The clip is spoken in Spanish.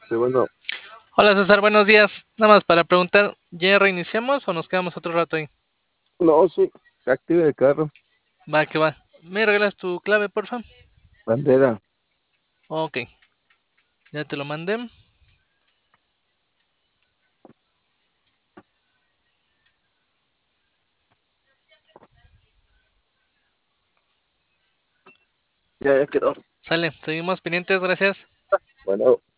Sí, bueno, Hola César, buenos días. Nada más para preguntar, ¿ya reiniciamos o nos quedamos otro rato ahí? no, sí, active el carro, Va, que va. ¿Me regalas tu clave, porfa? bandera. Ok, ya te lo mandé. Ya quedó. Sale, seguimos pendientes, gracias. Bueno.